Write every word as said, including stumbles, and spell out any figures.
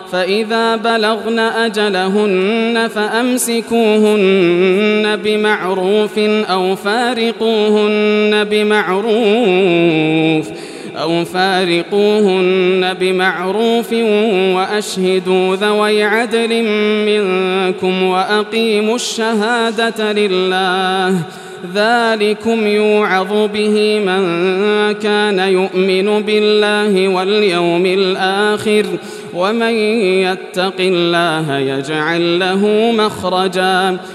فإذا بلغن أجلهن فأمسكوهن بمعروف أو فارقوهن بمعروف أو فارقوهن بمعروف وأشهدوا ذوي عدل منكم وأقيموا الشهادة لله ذلكم يوعظ به من كان يؤمن بالله واليوم الآخر ومن يتق الله يجعل له مخرجا